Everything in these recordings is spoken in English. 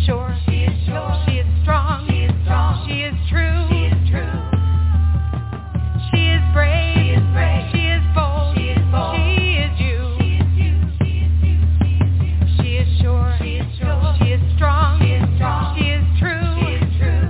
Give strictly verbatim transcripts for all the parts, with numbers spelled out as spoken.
sure. She is sure. She is strong. She is strong. She is true. She is true. She is brave. She is brave. She is bold. She is bold. She is you. She is you. She is you. She is sure. She is sure. She is strong. She is strong. She is true. She is true.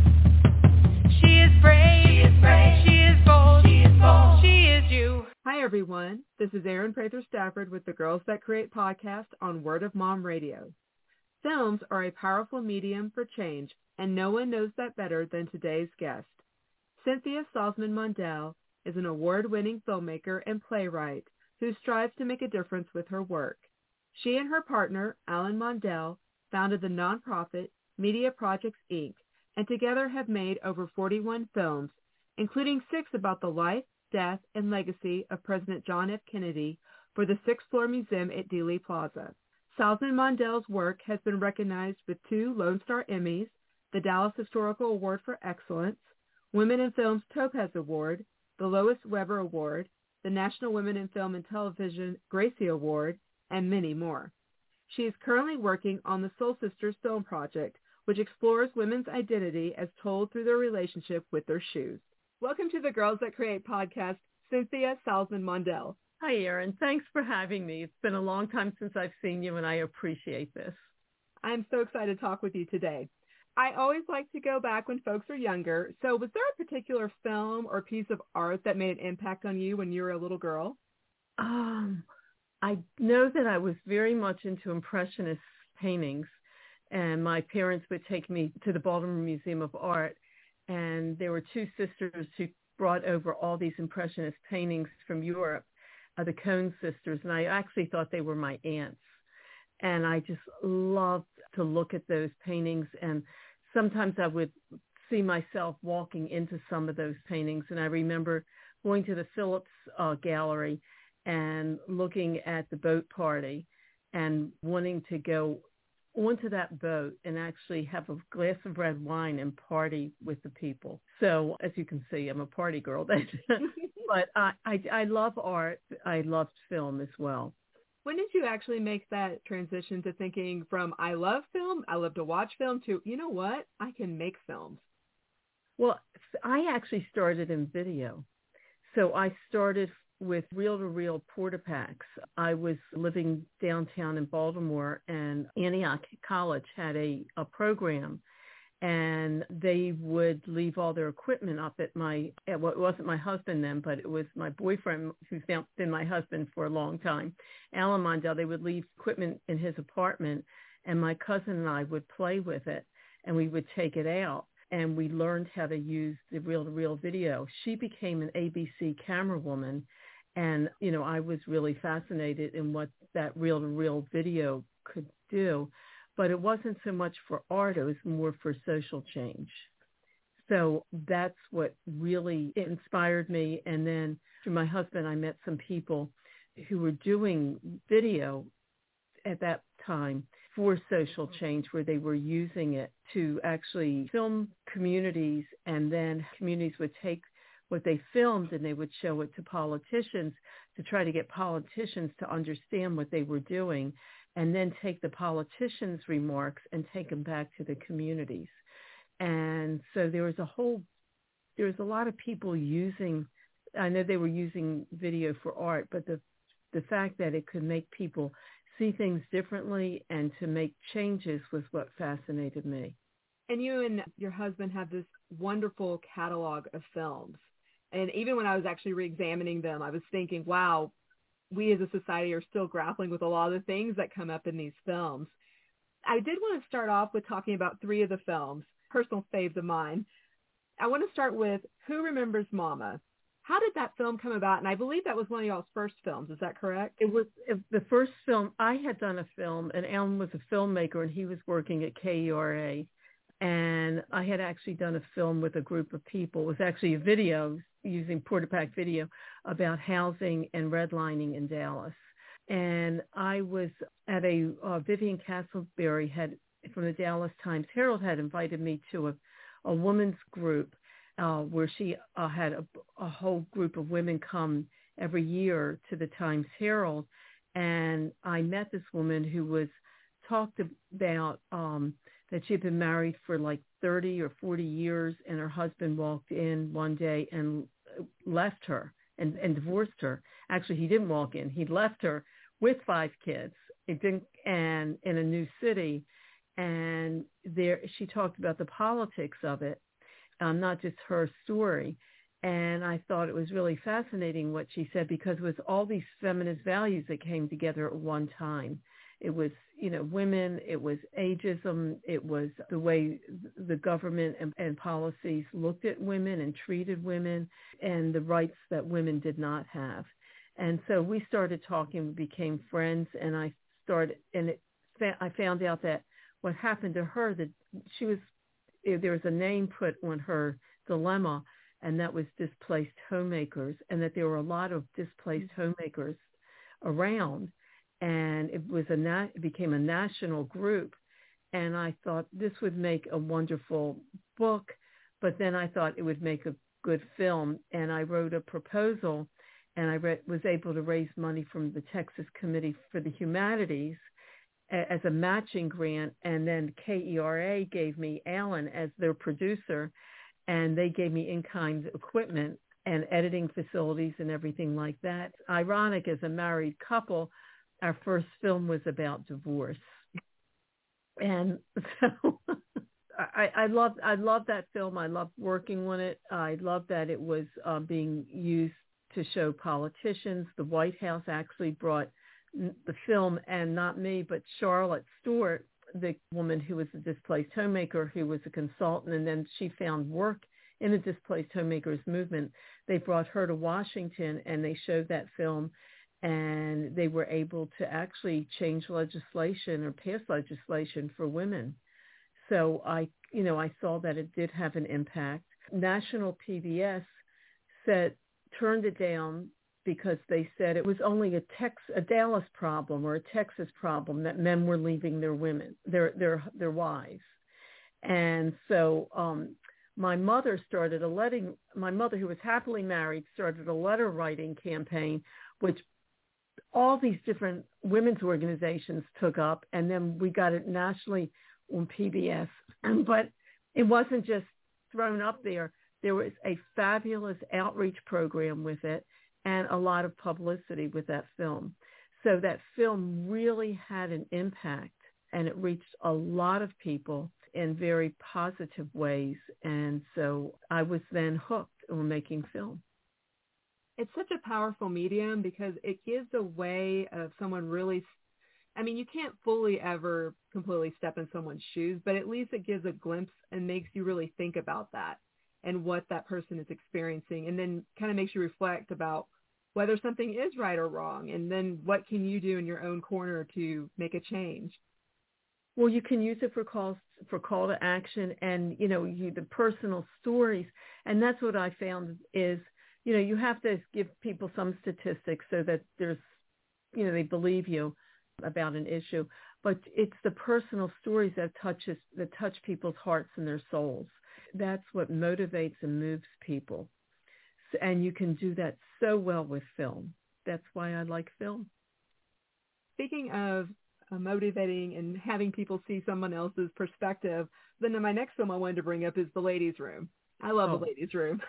She is brave. She is brave. She is bold. She is bold. She is you. Hi, everyone. This is Erin Prather Stafford with the Girls That Create podcast on Word of Mom Radio. Films are a powerful medium for change, and no one knows that better than today's guest. Cynthia Salzman-Mondel is an award-winning filmmaker and playwright who strives to make a difference with her work. She and her partner, Alan Mondel, founded the nonprofit Media Projects, Incorporated, and together have made over forty-one films, including six about the life, death, and legacy of President John F. Kennedy for the Sixth Floor Museum at Dealey Plaza. Salzman-Mondel's work has been recognized with two Lone Star Emmys, the Dallas Historical Award for Excellence, Women in Film's Topaz Award, the Lois Weber Award, the National Women in Film and Television Gracie Award, and many more. She is currently working on the Soul Sisters film project, which explores women's identity as told through their relationship with their shoes. Welcome to the Girls That Create podcast, Cynthia Salzman-Mondel. Hi, Erin. Thanks for having me. It's been a long time since I've seen you, and I appreciate this. I'm so excited to talk with you today. I always like to go back when folks are younger. So was there a particular film or piece of art that made an impact on you when you were a little girl? Um, I know that I was very much into Impressionist paintings, and my parents would take me to the Baltimore Museum of Art, and there were two sisters who brought over all these Impressionist paintings from Europe, uh, the Cone sisters, and I actually thought they were my aunts. And I just loved to look at those paintings, and sometimes I would see myself walking into some of those paintings. And I remember going to the Phillips uh, Gallery and looking at the boat party and wanting to go onto that boat and actually have a glass of red wine and party with the people. So as you can see, I'm a party girl. But I, I, I love art. I loved film as well. When did you actually make that transition to thinking from I love film, I love to watch film, to, you know what, I can make films? Well, I actually started in video. So I started with reel-to-reel Porta-Packs. I was living downtown in Baltimore, and Antioch College had a, a program, and they would leave all their equipment up at my, at what wasn't my husband then, but it was my boyfriend who's now been my husband for a long time, Alan Mondel. They would leave equipment in his apartment, and my cousin and I would play with it, and we would take it out, and we learned how to use the reel-to-reel video. She became an A B C camera woman, and, you know, I was really fascinated in what that reel-to-reel video could do. But it wasn't so much for art, it was more for social change. So that's what really inspired me. And then through my husband, I met some people who were doing video at that time for social change, where they were using it to actually film communities, and then communities would take what they filmed and they would show it to politicians to try to get politicians to understand what they were doing, and then take the politicians' remarks and take them back to the communities. And so there was a whole, there was a lot of people using, I know they were using video for art, but the the fact that it could make people see things differently and to make changes was what fascinated me. And you and your husband have this wonderful catalog of films. And even when I was actually re-examining them, I was thinking, wow, we as a society are still grappling with a lot of the things that come up in these films. I did want to start off with talking about three of the films, personal faves of mine. I want to start with Who Remembers Mama? How did that film come about? And I believe that was one of y'all's first films. Is that correct? It was the first film. I had done a film, and Alan was a filmmaker, and he was working at K E R A. And I had actually done a film with a group of people. It was actually a video using Porta-Pack video about housing and redlining in Dallas. And I was at a, uh, Vivian Castleberry had, from the Dallas Times Herald, had invited me to a, a women's group uh, where she uh, had a, a whole group of women come every year to the Times Herald. And I met this woman who was talked about um, that she'd been married for like thirty or forty years, and her husband walked in one day and left her and, and divorced her. Actually, he didn't walk in. He left her with five kids. It didn't, and in a new city. And there, she talked about the politics of it, um, not just her story. And I thought it was really fascinating what she said, because it was all these feminist values that came together at one time. It was, you know, women, it was ageism, it was the way the government and, and policies looked at women and treated women, and the rights that women did not have. And so we started talking, we became friends, and I started, and it, I found out that what happened to her, that she was, there was a name put on her dilemma, and that was displaced homemakers, and that there were a lot of displaced homemakers around. And it was a na- it became a national group, and I thought this would make a wonderful book, but then I thought it would make a good film, and I wrote a proposal, and I re- was able to raise money from the Texas Committee for the Humanities a- as a matching grant, and then K E R A gave me Alan as their producer, and they gave me in-kind equipment and editing facilities and everything like that. Ironic, as a married couple, our first film was about divorce. And so I, I loved I loved that film. I loved working on it. I loved that it was uh, being used to show politicians. The White House actually brought the film, and not me, but Charlotte Stewart, the woman who was a displaced homemaker, who was a consultant, and then she found work in the displaced homemakers movement. They brought her to Washington, and they showed that film, and they were able to actually change legislation or pass legislation for women. So I, you know, I saw that it did have an impact. National P B S said, turned it down because they said it was only a Tex, a Dallas problem or a Texas problem, that men were leaving their women, their their their wives. And so um, my mother started a letting, my mother, who was happily married, started a letter writing campaign, which all these different women's organizations took up, and then we got it nationally on P B S. But it wasn't just thrown up there. There was a fabulous outreach program with it and a lot of publicity with that film. So that film really had an impact, and it reached a lot of people in very positive ways. And so I was then hooked on making film. It's such a powerful medium because it gives a way of someone really, I mean, you can't fully ever completely step in someone's shoes, but at least it gives a glimpse and makes you really think about that and what that person is experiencing, and then kind of makes you reflect about whether something is right or wrong, and then what can you do in your own corner to make a change. Well, you can use it for calls, for call to action, and, you know, you, the personal stories. And that's what I found is, you know, you have to give people some statistics so that there's, you know, they believe you about an issue. But it's the personal stories that touches that touch people's hearts and their souls. That's what motivates and moves people. So, and you can do that so well with film. That's why I like film. Speaking of uh, motivating and having people see someone else's perspective, then my next film I wanted to bring up is The Ladies' Room. I love Oh. The Ladies' Room.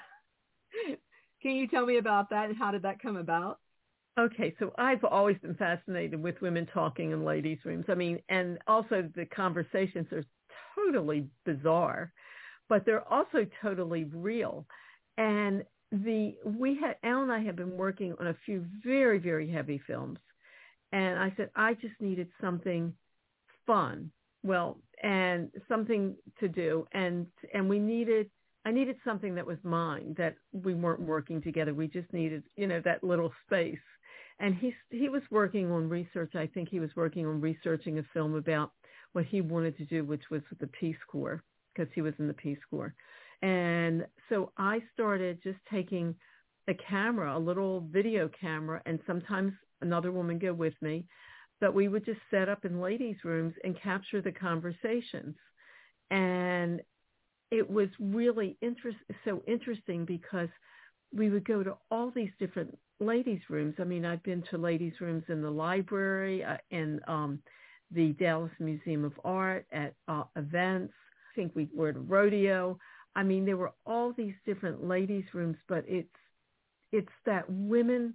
Can you tell me about that, and how did that come about? Okay, so I've always been fascinated with women talking in ladies' rooms. I mean, and also the conversations are totally bizarre, but they're also totally real. And the we had Al and I have been working on a few very, very heavy films, and I said I just needed something fun, well, and something to do, and and we needed. I needed something that was mine, that we weren't working together. We just needed, you know, that little space. And he he was working on research. I think he was working on researching a film about what he wanted to do, which was with the Peace Corps, because he was in the Peace Corps. And so I started just taking a camera, a little video camera, and sometimes another woman go with me, but we would just set up in ladies' rooms and capture the conversations. And it was really interest, so interesting because we would go to all these different ladies' rooms. I mean, I've been to ladies' rooms in the library, uh, in um, the Dallas Museum of Art, at uh, a events. I think we were at a rodeo. I mean, there were all these different ladies' rooms, but it's it's that women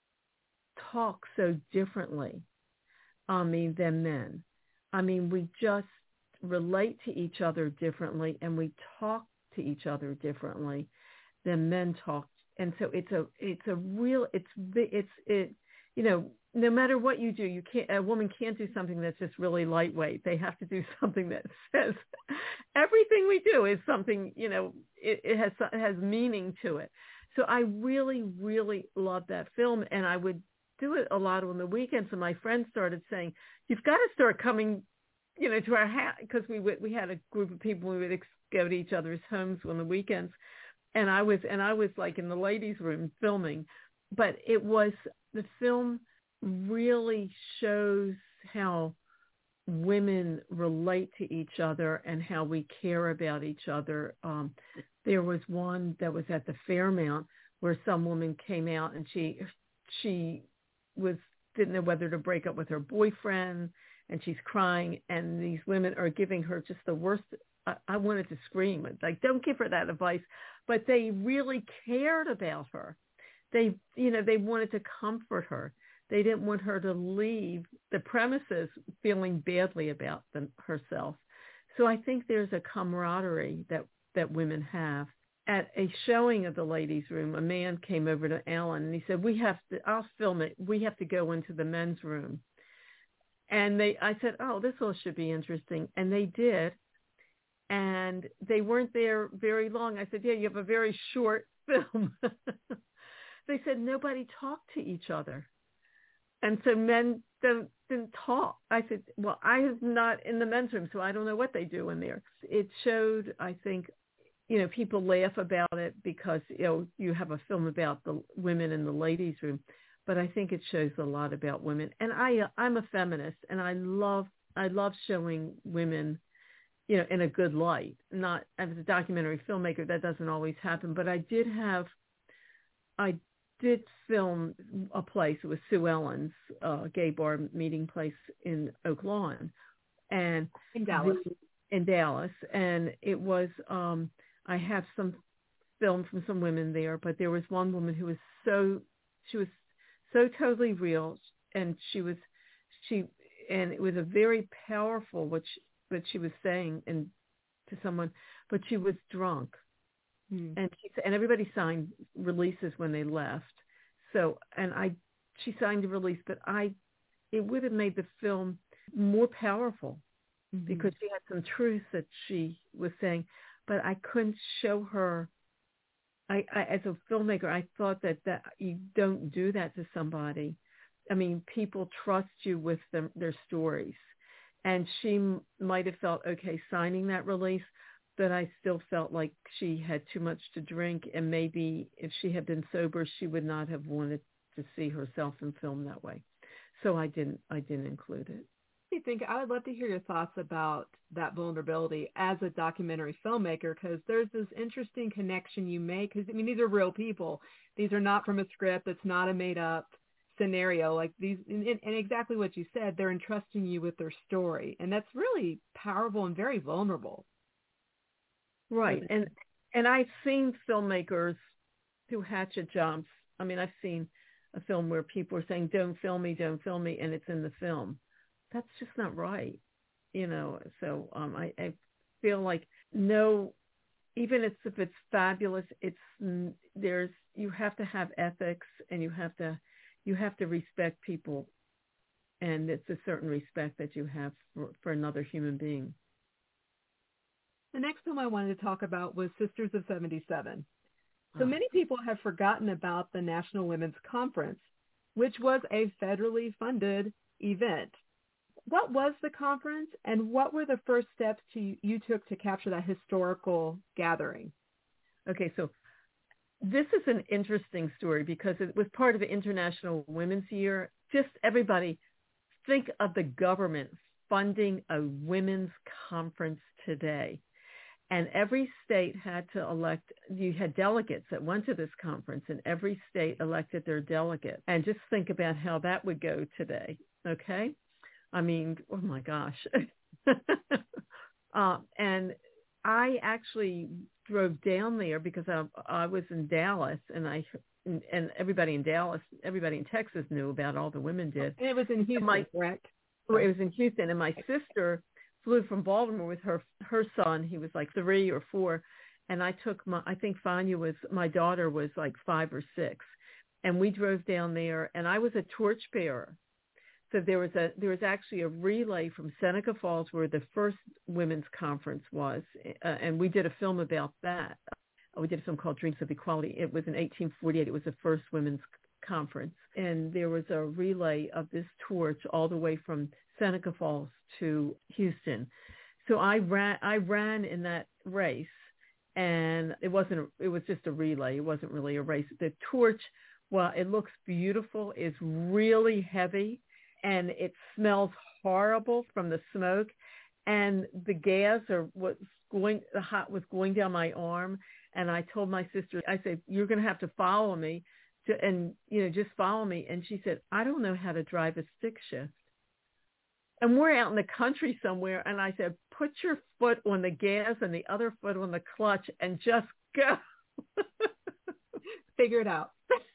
talk so differently, I mean, than men. I mean, we just relate to each other differently, and we talk to each other differently than men talk. And so it's a it's a real it's it's it you know, no matter what you do, you can't a woman can't do something that's just really lightweight. They have to do something that says everything we do is something, you know, it, it has it has meaning to it. So I really really loved that film, and I would do it a lot on the weekends. And my friends started saying, "You've got to start coming, you know, to our house," because we would, we had a group of people. We would ex- go to each other's homes on the weekends, and I was and I was like in the ladies' room filming. But it was the film really shows how women relate to each other and how we care about each other. Um, there was one that was at the Fairmount where some woman came out and she she was didn't know whether to break up with her boyfriend, and she's crying, and these women are giving her just the worst. I, I wanted to scream, like, don't give her that advice. But they really cared about her. They, you know, they wanted to comfort her. They didn't want her to leave the premises feeling badly about them, herself. So I think there's a camaraderie that, that women have. At a showing of the ladies' room, a man came over to Alan and he said, we have to, I'll film it. We have to go into the men's room. And they, I said, oh, this all should be interesting. And they did. And they weren't there very long. I said, yeah, you have a very short film. They said nobody talked to each other. And so men don't, didn't talk. I said, well, I am not in the men's room, so I don't know what they do in there. It showed, I think, you know, people laugh about it because, you know, you have a film about the women in the ladies' room. But I think it shows a lot about women. And I, I'm a feminist, and I love, I love showing women, you know, in a good light. Not as a documentary filmmaker, that doesn't always happen. But I did have, I did film a place. It was Sue Ellen's uh, gay bar meeting place in Oak Lawn, and in Dallas. The, in Dallas, and it was. Um, I have some film from some women there, but there was one woman who was so she was so totally real, and she was she and it was a very powerful what she, what she was saying and to someone, but she was drunk. Mm. And she, and everybody signed releases when they left. So, and I, she signed a release, but I, it would have made the film more powerful mm-hmm. because she had some truths that she was saying, but I couldn't show her. I, I, as a filmmaker, I thought that, that you don't do that to somebody. I mean, people trust you with them, their stories. And she m- might have felt okay signing that release, but I still felt like she had too much to drink, and maybe if she had been sober, she would not have wanted to see herself in film that way. So I didn't, I didn't include it. I think I would love to hear your thoughts about that vulnerability as a documentary filmmaker, because there's this interesting connection you make. Because I mean, these are real people. These are not from a script. It's not a made-up scenario. Like these, and, and exactly what you said, they're entrusting you with their story, and that's really powerful and very vulnerable. Right. And and I've seen filmmakers do hatchet jumps. I mean, I've seen a film where people are saying, don't film me, don't film me, and it's in the film. That's just not right, you know. So um, I, I feel like no, even if, if it's fabulous, it's there's you have to have ethics, and you have to you have to respect people, and it's a certain respect that you have for, for another human being. The next film I wanted to talk about was Sisters of seventy-seven. So many people have forgotten about the National Women's Conference, which was a federally funded event. What was the conference, and what were the first steps to, you took to capture that historical gathering? Okay, so this is an interesting story because it was part of the International Women's Year. Just everybody think of the government funding a women's conference today. And every state had to elect, you had delegates that went to this conference, and every state elected their delegate. And just think about how that would go today, okay? I mean, oh my gosh. Uh, and I actually drove down there because I, I was in Dallas, and I and everybody in Dallas, everybody in Texas knew about all the women did. And it was in Houston, my, correct? It was in Houston, and my sister flew from Baltimore with her her son. He was like three or four, and I took my I think Fania was my daughter was like five or six, and we drove down there, and I was a torchbearer. So there was a there was actually a relay from Seneca Falls where the first women's conference was, uh, and we did a film about that. Uh, we did a film called Dreams of Equality. It was in eighteen forty-eight. It was the first women's conference, and there was a relay of this torch all the way from Seneca Falls to Houston. So I ran I ran in that race, and it wasn't it was just a relay. It wasn't really a race. The torch, well, it looks beautiful. It's really heavy. And it smells horrible from the smoke, and the gas or what's going, the hot was going down my arm. And I told my sister, I said, "You're going to have to follow me, to, and you know, just follow me." And she said, "I don't know how to drive a stick shift." And we're out in the country somewhere, and I said, "Put your foot on the gas and the other foot on the clutch, and just go." Figure it out.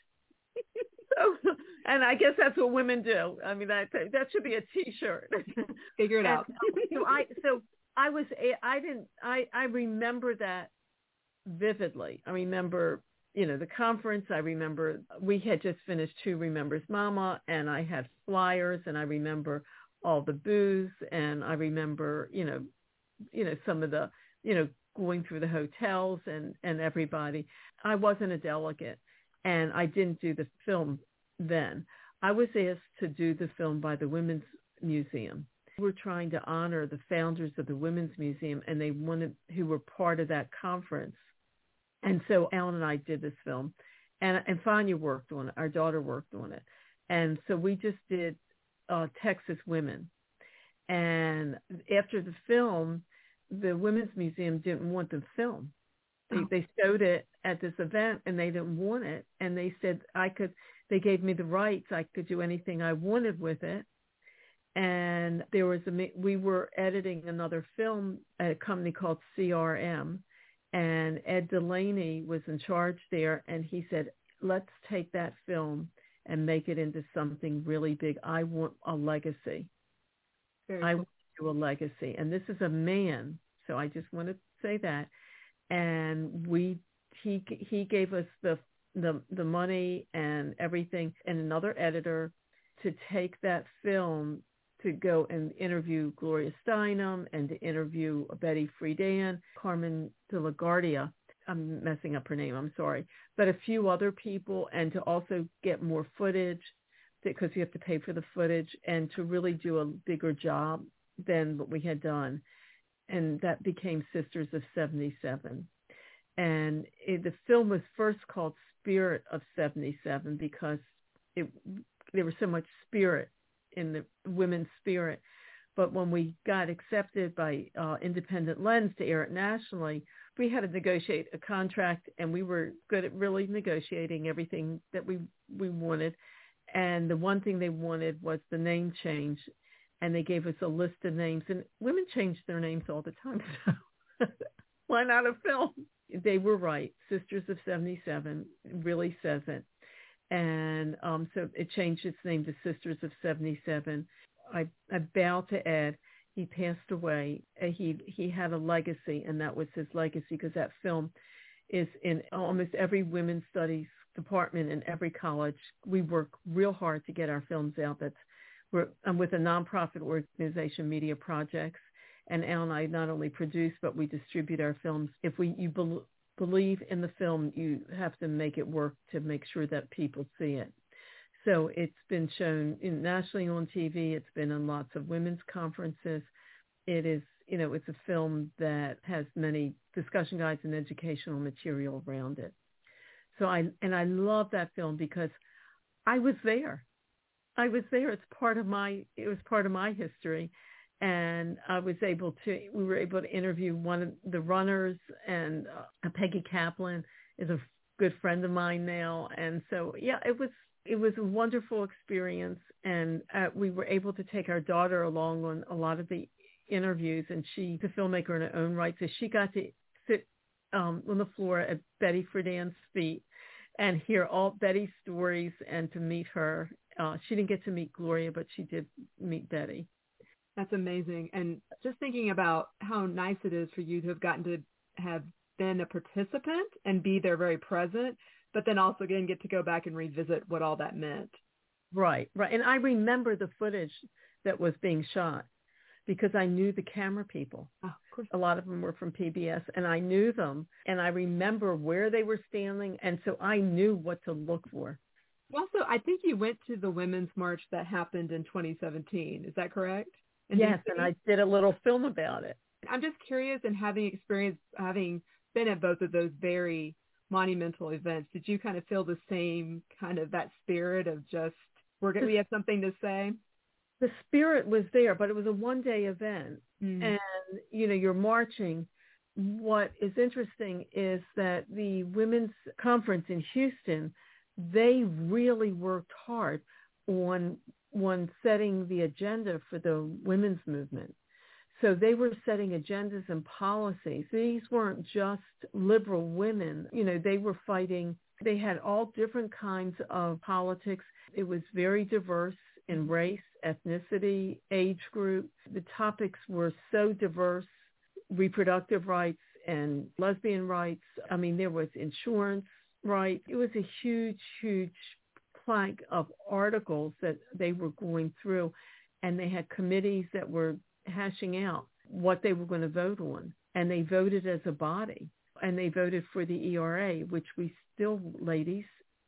So, and I guess that's what women do. I mean, that that should be a T-shirt. Figure it and, out. so I so I was I didn't I I remember that vividly. I remember you know the conference. I remember we had just finished Who Remembers Mama, and I had flyers, and I remember all the booths, and I remember you know you know some of the you know going through the hotels and and everybody. I wasn't a delegate. And I didn't do the film then. I was asked to do the film by the Women's Museum. We were trying to honor the founders of the Women's Museum, and they wanted who were part of that conference. And so Alan and I did this film, and and Fania worked on it. Our daughter worked on it, and so we just did uh, Texas women. And after the film, the Women's Museum didn't want the film. They, they showed it at this event, and they didn't want it. And they said I could. They gave me the rights. I could do anything I wanted with it. And there was a. We were editing another film at a company called C R M, and Ed Delaney was in charge there. And he said, "Let's take that film and make it into something really big. I want a legacy. Very I cool. want to do a legacy." And this is a man, so I just want to say that. And we, he, he gave us the, the, the money and everything, and another editor to take that film to go and interview Gloria Steinem and to interview Betty Friedan, Carmen de la Guardia. I'm messing up her name. I'm sorry, but a few other people, and to also get more footage because you have to pay for the footage, and to really do a bigger job than what we had done. And that became Sisters of seventy-seven. And it, the film was first called Spirit of seventy-seven because it, there was so much spirit in the women's spirit. But when we got accepted by uh, Independent Lens to air it nationally, we had to negotiate a contract, and we were good at really negotiating everything that we, we wanted. And the one thing they wanted was the name change. And they gave us a list of names, and women change their names all the time. So why not a film? They were right. Sisters of seventy-seven really says it. And um, so it changed its name to Sisters of seventy-seven. I, I bow to Ed. He passed away. He he had a legacy, and that was his legacy, because that film is in almost every women's studies department in every college. We work real hard to get our films out. That's We're, I'm with a nonprofit organization, Media Projects, and Al and I not only produce, but we distribute our films. If we you be, believe in the film, you have to make it work to make sure that people see it. So it's been shown in, nationally on T V. It's been in lots of women's conferences. It is, you know, it's a film that has many discussion guides and educational material around it. So I and I love that film because I was there. I was there. It's part of my, it was part of my history. And I was able to, we were able to interview one of the runners, and uh, Peggy Kaplan is a good friend of mine now. And so, yeah, it was, it was a wonderful experience. And uh, we were able to take our daughter along on a lot of the interviews, and she's a filmmaker in her own right. So she got to sit um, on the floor at Betty Friedan's feet and hear all Betty's stories and to meet her. Uh, she didn't get to meet Gloria, but she did meet Betty. That's amazing. And just thinking about how nice it is for you to have gotten to have been a participant and be there very present, but then also again get to go back and revisit what all that meant. Right, right. And I remember the footage that was being shot because I knew the camera people. Oh, of course. A lot of them were from P B S, and I knew them, and I remember where they were standing, and so I knew what to look for. Also, I think you went to the Women's March that happened in twenty seventeen. Is that correct? In yes, D C? And I did a little film about it. I'm just curious, and having experienced, having been at both of those very monumental events, did you kind of feel the same kind of that spirit of just, we're gonna, we have something to say? The spirit was there, but it was a one-day event. Mm. And, you know, you're marching. What is interesting is that the Women's Conference in Houston, they really worked hard on, on setting the agenda for the women's movement. So they were setting agendas and policies. These weren't just liberal women. You know, they were fighting. They had all different kinds of politics. It was very diverse in race, ethnicity, age group. The topics were so diverse, reproductive rights and lesbian rights. I mean, there was insurance rights. It was a huge, huge plank of articles that they were going through, and they had committees that were hashing out what they were going to vote on. And they voted as a body, and they voted for the E R A, which we still, ladies,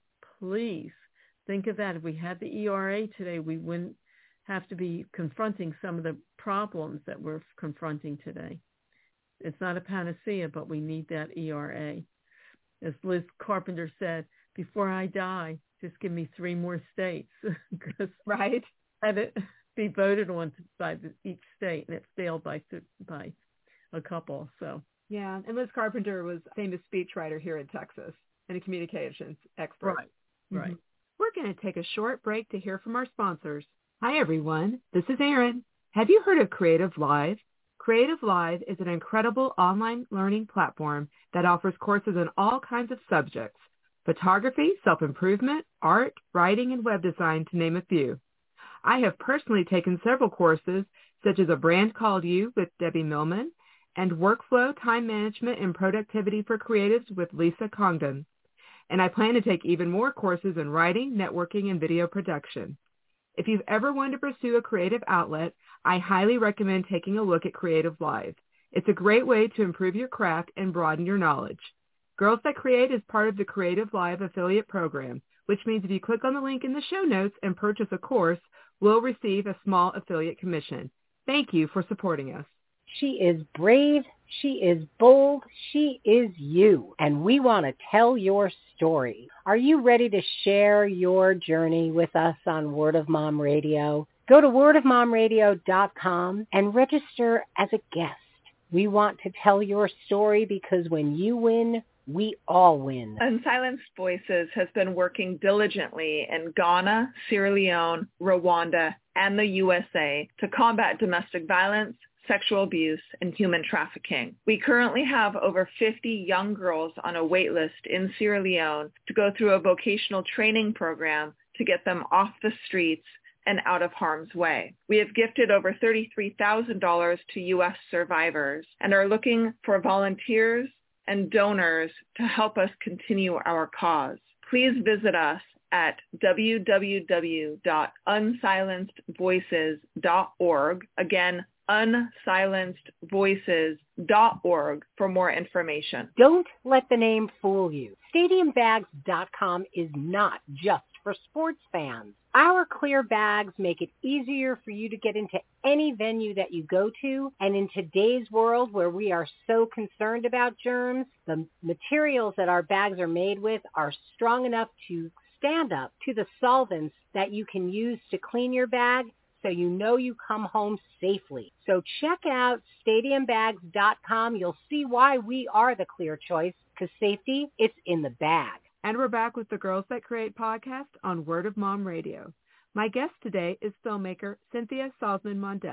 please think of that. If we had the E R A today, we wouldn't have to be confronting some of the problems that we're confronting today. It's not a panacea, but we need that E R A. As Liz Carpenter said, before I die, just give me three more states. Because right. Had it be voted on by the, each state, and it failed by by a couple. So yeah, and Liz Carpenter was a famous speechwriter here in Texas and a communications expert. Right, right. Mm-hmm. We're going to take a short break to hear from our sponsors. Hi, everyone. This is Erin. Have you heard of Creative Live? Creative Live is an incredible online learning platform that offers courses on all kinds of subjects: photography, self-improvement, art, writing, and web design, to name a few. I have personally taken several courses, such as A Brand Called You with Debbie Millman and Workflow, Time Management, and Productivity for Creatives with Lisa Congdon. And I plan to take even more courses in writing, networking, and video production. If you've ever wanted to pursue a creative outlet, I highly recommend taking a look at Creative Live. It's a great way to improve your craft and broaden your knowledge. Girls That Create is part of the Creative Live affiliate program, which means if you click on the link in the show notes and purchase a course, we'll receive a small affiliate commission. Thank you for supporting us. She is brave, she is bold, she is you, and we want to tell your story. Are you ready to share your journey with us on Word of Mom Radio? Go to word of mom radio dot com and register as a guest. We want to tell your story because when you win, we all win. Unsilenced Voices has been working diligently in Ghana, Sierra Leone, Rwanda, and the U S A to combat domestic violence, sexual abuse, and human trafficking. We currently have over fifty young girls on a wait list in Sierra Leone to go through a vocational training program to get them off the streets and out of harm's way. We have gifted over thirty-three thousand dollars to U S survivors and are looking for volunteers and donors to help us continue our cause. Please visit us at w w w dot unsilenced voices dot org. Again, unsilenced voices dot org for more information. Don't let the name fool you. stadium bags dot com is not just for sports fans. Our clear bags make it easier for you to get into any venue that you go to, and in today's world where we are so concerned about germs, the materials that our bags are made with are strong enough to stand up to the solvents that you can use to clean your bag, so you know you come home safely. So check out stadium bags dot com. You'll see why we are the clear choice, because safety, it's in the bag. And we're back with the Girls That Create podcast on Word of Mom Radio. My guest today is filmmaker Cynthia Salzman Mondel.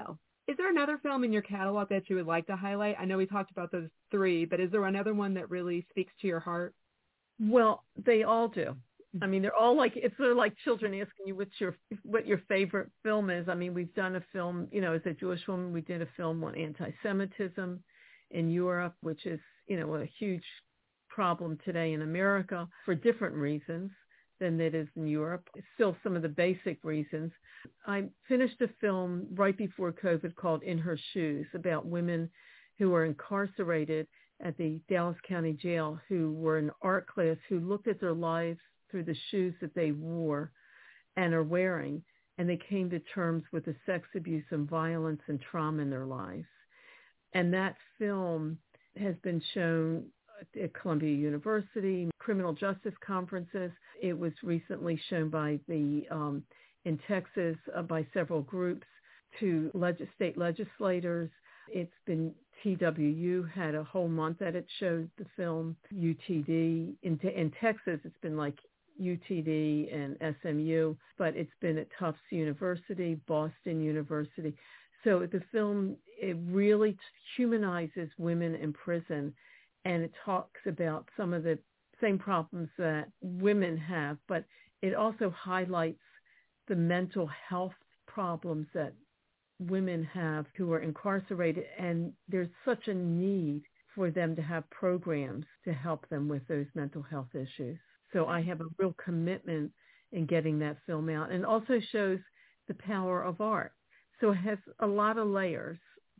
Is there another film in your catalog that you would like to highlight? I know we talked about those three, but is there another one that really speaks to your heart? Well, they all do. I mean, they're all like, it's sort of like children asking you what's your, what your favorite film is. I mean, we've done a film, you know, as a Jewish woman, we did a film on anti-Semitism in Europe, which is, you know, a huge problem today in America for different reasons than it is in Europe. It's still some of the basic reasons. I finished a film right before COVID called In Her Shoes about women who were incarcerated at the Dallas County Jail who were in art class, who looked at their lives through the shoes that they wore and are wearing, and they came to terms with the sex abuse and violence and trauma in their lives. And that film has been shown at Columbia University, criminal justice conferences. It was recently shown by the um, in Texas uh, by several groups to leg- state legislators. It's been T W U had a whole month that it showed the film. U T D in, in Texas, it's been like U T D and S M U, but it's been at Tufts University, Boston University. So the film, it really humanizes women in prison, and it talks about some of the same problems that women have, but it also highlights the mental health problems that women have who are incarcerated, and there's such a need for them to have programs to help them with those mental health issues. So I have a real commitment in getting that film out, and also shows the power of art. So it has a lot of layers.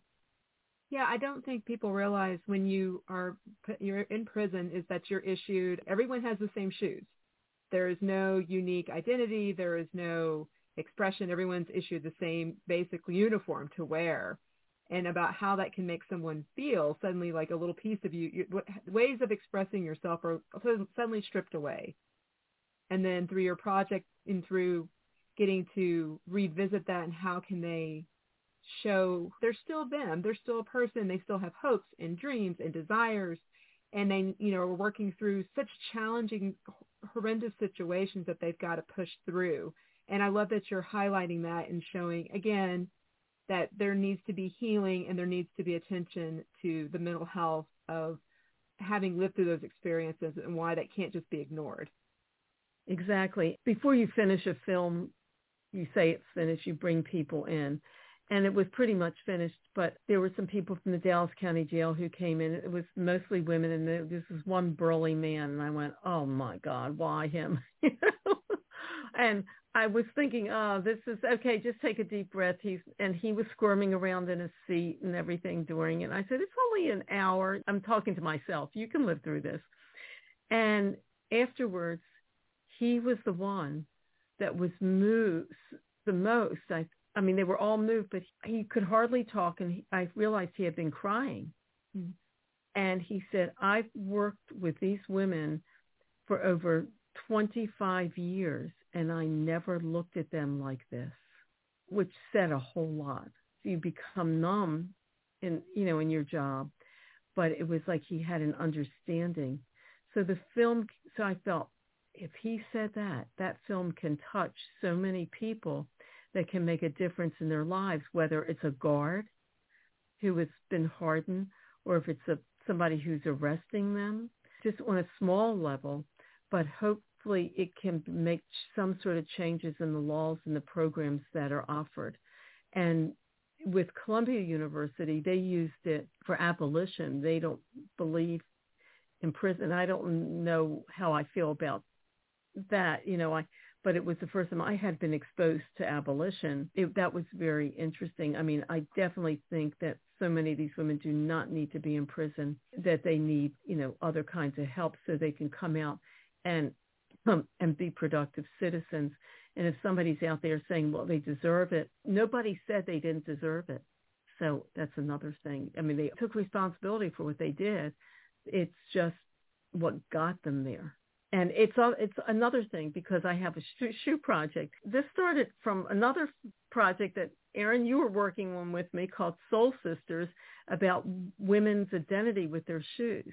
Yeah, I don't think people realize when you are you're in prison is that you're issued, everyone has the same shoes. There is no unique identity. There is no expression. Everyone's issued the same basic uniform to wear. And about how that can make someone feel, suddenly like a little piece of you, you ways of expressing yourself are suddenly stripped away. And then through your project and through getting to revisit that, and how can they show they're still them, they're still a person, they still have hopes and dreams and desires, and they, you know, are working through such challenging, horrendous situations that they've got to push through. And I love that you're highlighting that and showing, again, that there needs to be healing and there needs to be attention to the mental health of having lived through those experiences and why that can't just be ignored. Exactly. Before you finish a film, you say it's finished, you bring people in. And it was pretty much finished, but there were some people from the Dallas County Jail who came in. It was mostly women, and there, this was one burly man, and I went, oh, my God, why him? And I was thinking, oh, this is, okay, just take a deep breath. He's And he was squirming around in his seat and everything during it. And I said, it's only an hour. I'm talking to myself. You can live through this. And afterwards, he was the one that was moved the most. I I mean, they were all moved, but he could hardly talk, and he, I realized he had been crying. Mm. And he said, I've worked with these women for over twenty-five years, and I never looked at them like this, which said a whole lot. So you become numb in, you know, in your job, but it was like he had an understanding. So the film, so I felt, if he said that, that film can touch so many people that can make a difference in their lives, whether it's a guard who has been hardened, or if it's a, somebody who's arresting them, just on a small level. But hopefully it can make some sort of changes in the laws and the programs that are offered. And with Columbia University, they used it for abolition. They don't believe in prison. I don't know how I feel about that, you know, I, but it was the first time I had been exposed to abolition. It, that was very interesting. I mean, I definitely think that so many of these women do not need to be in prison, that they need, you know, other kinds of help so they can come out and um, and be productive citizens. And if somebody's out there saying, well, they deserve it, nobody said they didn't deserve it. So that's another thing. I mean, they took responsibility for what they did. It's just what got them there. And it's it's another thing, because I have a shoe, shoe project. This started from another project that, Erin, you were working on with me called Soul Sisters, about women's identity with their shoes.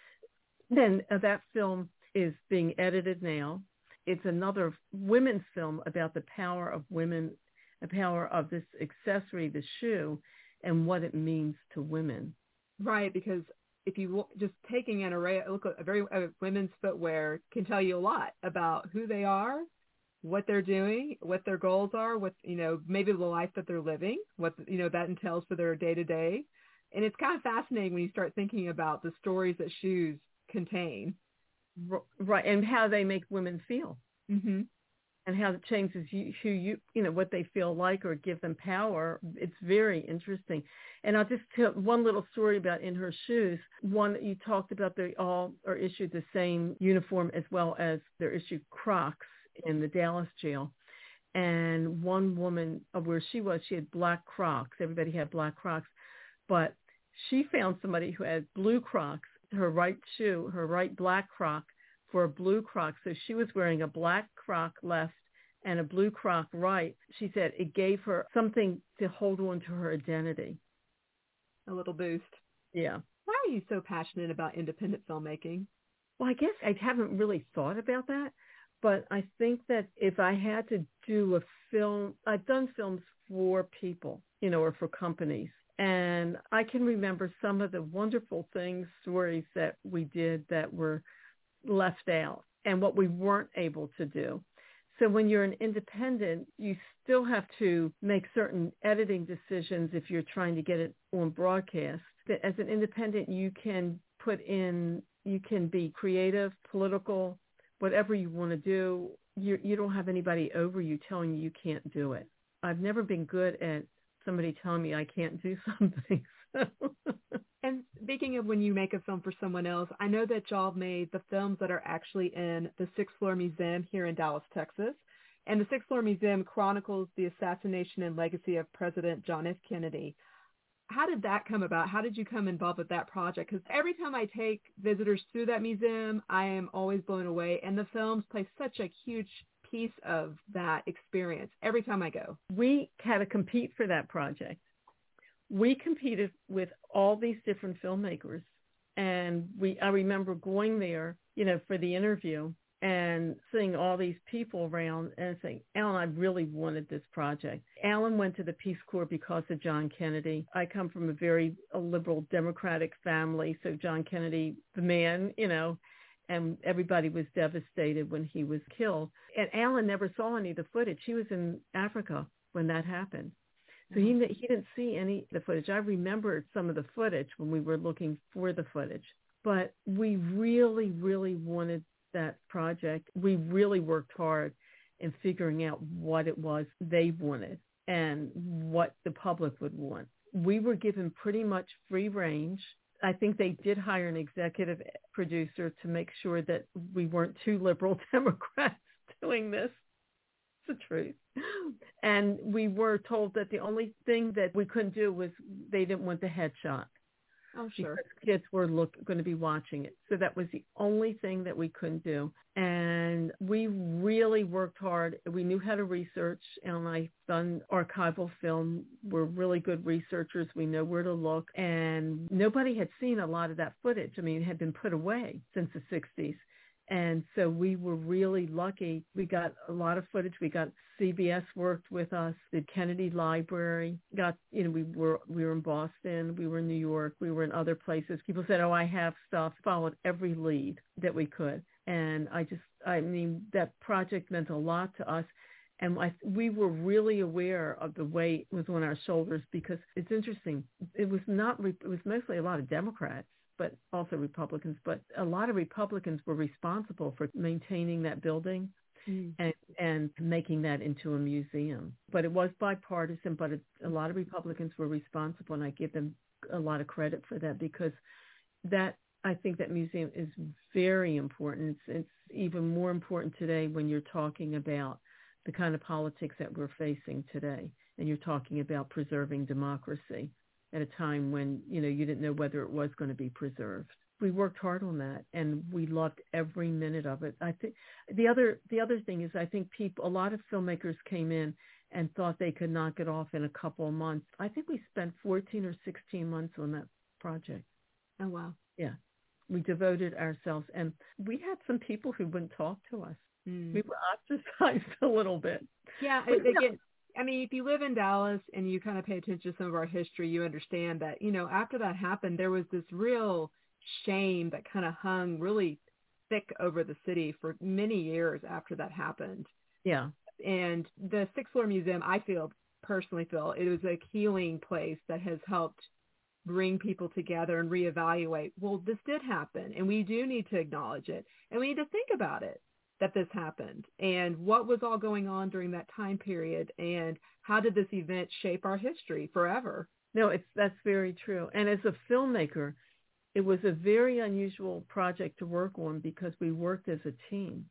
And uh, that film is being edited now. It's another women's film about the power of women, the power of this accessory, the shoe, and what it means to women. Right, because if you just taking an array, look at a very uh, women's footwear can tell you a lot about who they are, what they're doing, what their goals are, what, you know, maybe the life that they're living, what, you know, that entails for their day to day. And it's kind of fascinating when you start thinking about the stories that shoes contain. Right, and how they make women feel. Mm-hmm. And how it changes you, who you, you know, what they feel like or give them power. It's very interesting. And I'll just tell one little story about In Her Shoes. One, you talked about they all are issued the same uniform as well as they're issued Crocs in the Dallas jail. And one woman, where she was, she had black Crocs. Everybody had black Crocs. But she found somebody who had blue Crocs, her right shoe, her right black Croc, for a blue Croc. So she was wearing a black Croc left and a blue Croc right. She said it gave her something to hold on to her identity. A little boost. Yeah. Why are you so passionate about independent filmmaking? Well, I guess I haven't really thought about that, but I think that if I had to do a film, I've done films for people, you know, or for companies. And I can remember some of the wonderful things, stories that we did that were left out and what we weren't able to do. So when you're an independent, you still have to make certain editing decisions if you're trying to get it on broadcast. As an independent, you can put in, you can be creative, political, whatever you want to do. You, you don't have anybody over you telling you you can't do it. I've never been good at somebody telling me I can't do something. So. And speaking of when you make a film for someone else, I know that y'all made the films that are actually in the Sixth Floor Museum here in Dallas, Texas. And the Sixth Floor Museum chronicles the assassination and legacy of President John F. Kennedy. How did that come about? How did you come involved with that project? Because every time I take visitors through that museum, I am always blown away. And the films play such a huge piece of that experience every time I go. We had to compete for that project. We competed with all these different filmmakers, and we I remember going there, you know, for the interview and seeing all these people around and saying, Alan, I really wanted this project. Alan went to the Peace Corps because of John Kennedy. I come from a very a liberal Democratic family, so John Kennedy, the man, you know, and everybody was devastated when he was killed. And Alan never saw any of the footage. He was in Africa when that happened. So he he didn't see any of the footage. I remembered some of the footage when we were looking for the footage. But we really, really wanted that project. We really worked hard in figuring out what it was they wanted and what the public would want. We were given pretty much free range. I think they did hire an executive producer to make sure that we weren't two liberal Democrats doing this. The truth. And we were told that the only thing that we couldn't do was they didn't want the headshot. Oh, sure. Because kids were look, going to be watching it. So that was the only thing that we couldn't do. And we really worked hard. We knew how to research, and I've done archival film. We're really good researchers. We know where to look. And nobody had seen a lot of that footage. I mean, it had been put away since the sixties. And so we were really lucky. We got a lot of footage. We got C B S worked with us, the Kennedy Library. Got, you know, we were we were in Boston, we were in New York, we were in other places. People said, "Oh, I have stuff." Followed every lead that we could, and I just, I mean, that project meant a lot to us. And I, we were really aware of the weight was on our shoulders because it's interesting. It was not. It was mostly a lot of Democrats, but also Republicans. But a lot of Republicans were responsible for maintaining that building mm. and, and making that into a museum. But it was bipartisan, but it, a lot of Republicans were responsible, and I give them a lot of credit for that because that, I think that museum is very important. It's, it's even more important today when you're talking about the kind of politics that we're facing today, and you're talking about preserving democracy at a time when, you know, you didn't know whether it was going to be preserved. We worked hard on that, and we loved every minute of it. I think the other the other thing is I think people, a lot of filmmakers came in and thought they could knock it off in a couple of months. I think we spent fourteen or sixteen months on that project. Oh, wow. Yeah. We devoted ourselves, and we had some people who wouldn't talk to us. Mm. We were ostracized a little bit. Yeah, but, again, I mean, if you live in Dallas and you kind of pay attention to some of our history, you understand that, you know, after that happened, there was this real shame that kind of hung really thick over the city for many years after that happened. Yeah. And the Sixth Floor Museum, I feel, personally feel, it was a healing place that has helped bring people together and reevaluate, well, this did happen, and we do need to acknowledge it, and we need to think about it, that this happened, and what was all going on during that time period, and how did this event shape our history forever? No, it's that's very true. And as a filmmaker, it was a very unusual project to work on because we worked as a team.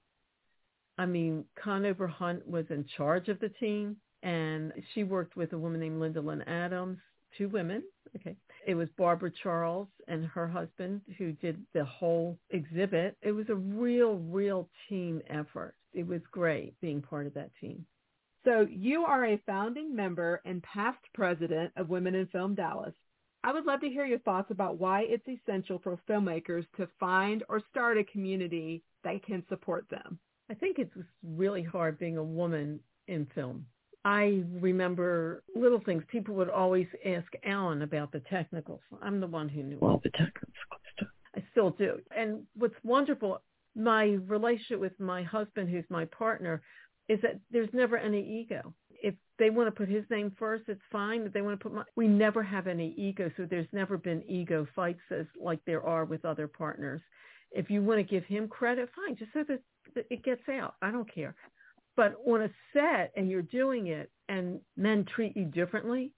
I mean, Conover Hunt was in charge of the team, and she worked with a woman named Linda Lynn Adams, two women. Okay. It was Barbara Charles and her husband who did the whole exhibit. It was a real, real team effort. It was great being part of that team. So you are a founding member and past president of Women in Film Dallas. I would love to hear your thoughts about why it's essential for filmmakers to find or start a community that can support them. I think it's really hard being a woman in film. I remember little things. People would always ask Alan about the technicals. I'm the one who knew all the technical stuff. I still do. And what's wonderful, my relationship with my husband, who's my partner, is that there's never any ego. If they want to put his name first, it's fine. If they want to put my, we never have any ego. So there's never been ego fights as like there are with other partners. If you want to give him credit, fine, just so that it gets out. I don't care. But on a set and you're doing it and men treat you differently,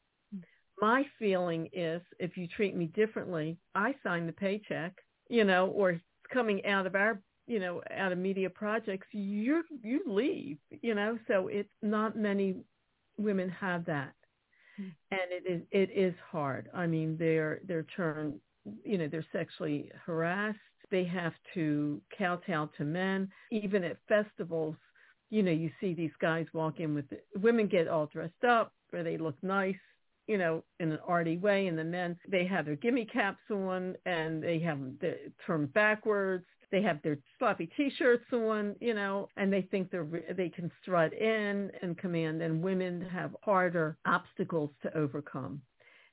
my feeling is if you treat me differently, I sign the paycheck, you know, or it's coming out of our, you know, out of media projects, you you leave, you know. So it's not many women have that. Mm-hmm. And it is it is hard. I mean, they're they're turned, you know, they're sexually harassed. They have to kowtow to men. Even at festivals, you know, you see these guys walk in with the, women get all dressed up or they look nice, you know, in an arty way. And the men, they have their gimme caps on and they have them turned backwards. They have their sloppy T-shirts on, you know, and they think they're they can strut in and command. And women have harder obstacles to overcome.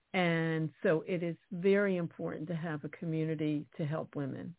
And so it is very important to have a community to help women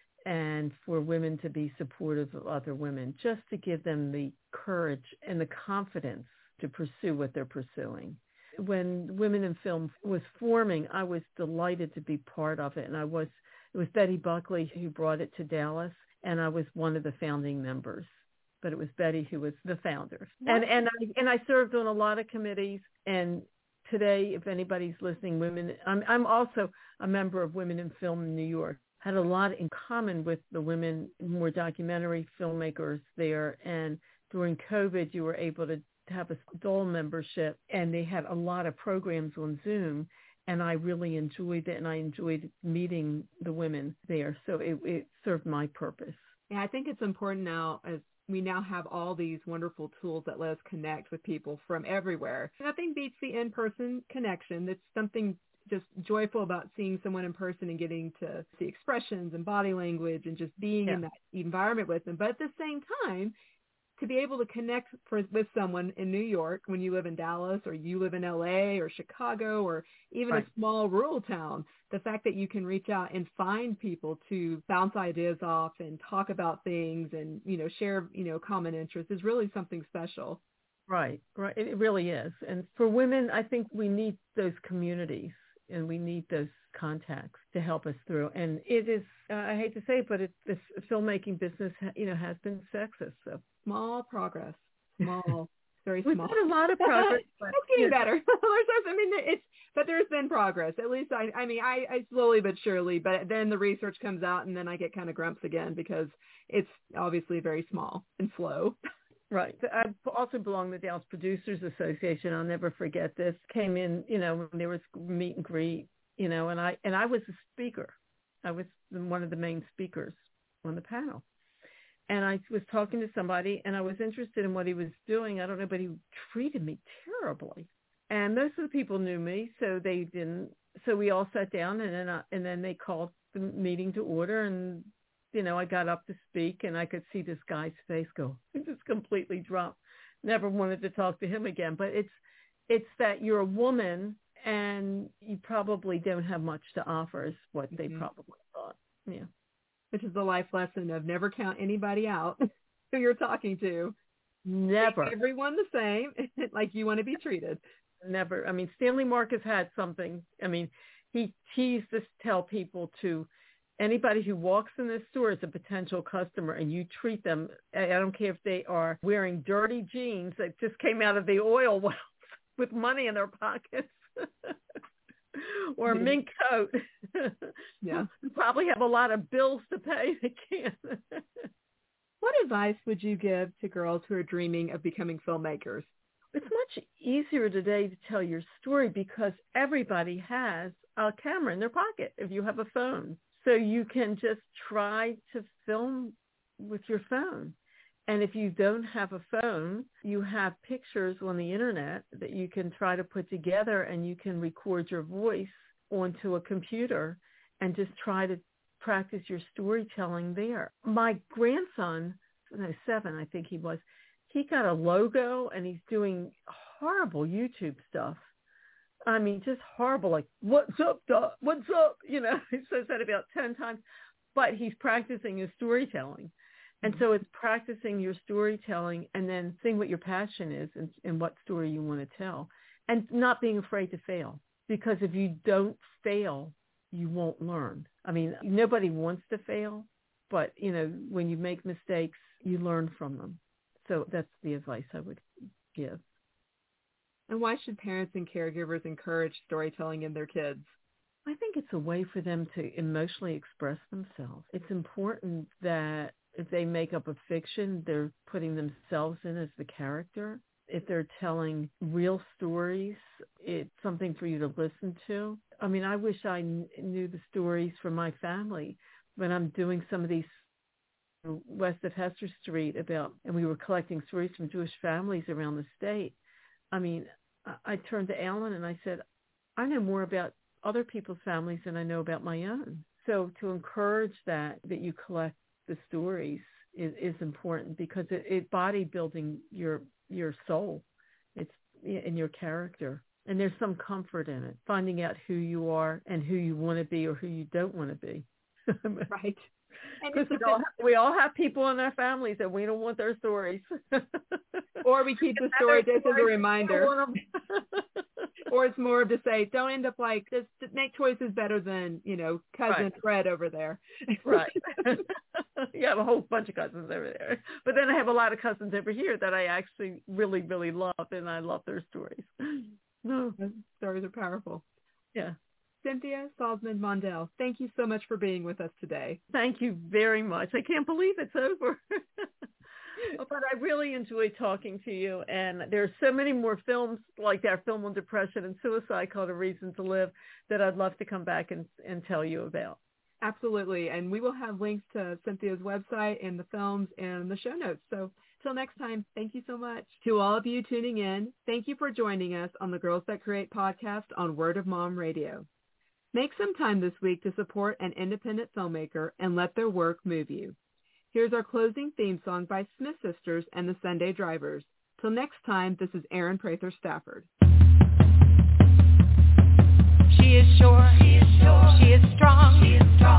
and for women to be supportive of other women, just to give them the courage and the confidence to pursue what they're pursuing. When Women in Film was forming, I was delighted to be part of it. And I was, it was Betty Buckley who brought it to Dallas, and I was one of the founding members. But it was Betty who was the founder. And, and, I, and I served on a lot of committees. And today, if anybody's listening, women, I'm, I'm also a member of Women in Film in New York. Had a lot in common with the women, more documentary filmmakers there. And during COVID, you were able to have a D O L membership, and they had a lot of programs on Zoom. And I really enjoyed it, and I enjoyed meeting the women there. So it, it served my purpose. Yeah, I think it's important now, as we now have all these wonderful tools that let us connect with people from everywhere. Nothing beats the in-person connection. It's something just joyful about seeing someone in person and getting to see expressions and body language and just being yeah. in that environment with them. But at the same time, to be able to connect for, with someone in New York when you live in Dallas or you live in L A or Chicago or even right. a small rural town, the fact that you can reach out and find people to bounce ideas off and talk about things and, you know, share, you know, common interests is really something special. Right, right. It really is. And for women, I think we need those communities. And we need those contacts to help us through. And it is, uh, I hate to say it, but it, this filmmaking business, you know, has been sexist. So small progress, small, very We've small. We've had a lot of progress. But, it's getting yeah. better. I mean, it's, but there's been progress. At least I, I mean, I, I slowly but surely, but then the research comes out and then I get kind of grumps again because it's obviously very small and slow. Right. I also belong to the Dallas Producers Association. I'll never forget this. Came in, you know, when there was meet and greet, you know, and I and I was a speaker. I was one of the main speakers on the panel. And I was talking to somebody, and I was interested in what he was doing. I don't know, but he treated me terribly. And most of the people knew me, so they didn't. So we all sat down, and then I, and then they called the meeting to order, and you know, I got up to speak and I could see this guy's face go, it just completely dropped. never wanted to talk to him again. But it's it's that you're a woman and you probably don't have much to offer is what mm-hmm. they probably thought. Yeah. Which is the life lesson of never count anybody out who you're talking to. Never. Make everyone the same, like you want to be treated. Never. I mean, Stanley Marcus had something. I mean, he, he used to tell people to, anybody who walks in this store is a potential customer, and you treat them, I don't care if they are wearing dirty jeans that just came out of the oil wells with money in their pockets. Or a mink coat. Yeah. You probably have a lot of bills to pay. They can't. What advice would you give to girls who are dreaming of becoming filmmakers? It's much easier today to tell your story because everybody has a camera in their pocket if you have a phone. So you can just try to film with your phone. And if you don't have a phone, you have pictures on the internet that you can try to put together, and you can record your voice onto a computer and just try to practice your storytelling there. My grandson, no, seven, I think he was, he got a logo and he's doing horrible YouTube stuff. I mean, just horrible, like, what's up, Doc? What's up? You know, he says that about ten times, but he's practicing his storytelling. And so it's practicing your storytelling and then seeing what your passion is and, and what story you want to tell, and not being afraid to fail. Because if you don't fail, you won't learn. I mean, nobody wants to fail, but, you know, when you make mistakes, you learn from them. So that's the advice I would give. And why should parents and caregivers encourage storytelling in their kids? I think it's a way for them to emotionally express themselves. It's important that if they make up a fiction, they're putting themselves in as the character. If they're telling real stories, it's something for you to listen to. I mean, I wish I kn- knew the stories from my family when I'm doing some of these west of Hester Street about, and we were collecting stories from Jewish families around the state. I mean, I, I turned to Alan and I said, I know more about other people's families than I know about my own. So to encourage that, that you collect the stories is, is important because it, it bodybuilding your your soul. It's in your character. And there's some comfort in it, finding out who you are and who you want to be or who you don't want to be. Right. Because we all, have, we all have people in our families that we don't want their stories. Or we keep the story just as a reminder. Or it's more of to say, don't end up like this. Make choices better than, you know, cousin right. Fred over there. Right. You have a whole bunch of cousins over there. But then I have a lot of cousins over here that I actually really, really love, and I love their stories. No, stories are powerful. Yeah. Cynthia Salzman-Mondel, thank you so much for being with us today. Thank you very much. I can't believe it's over. But I really enjoy talking to you, and there are so many more films like that film on depression and suicide called A Reason to Live that I'd love to come back and, and tell you about. Absolutely, and we will have links to Cynthia's website and the films and the show notes. So till next time, thank you so much. To all of you tuning in, thank you for joining us on the Girls That Create podcast on Word of Mom Radio. Make some time this week to support an independent filmmaker and let their work move you. Here's our closing theme song by Smith Sisters and the Sunday Drivers. Till next time, this is Erin Prather Stafford. She is sure, she is sure, she is strong, she is strong.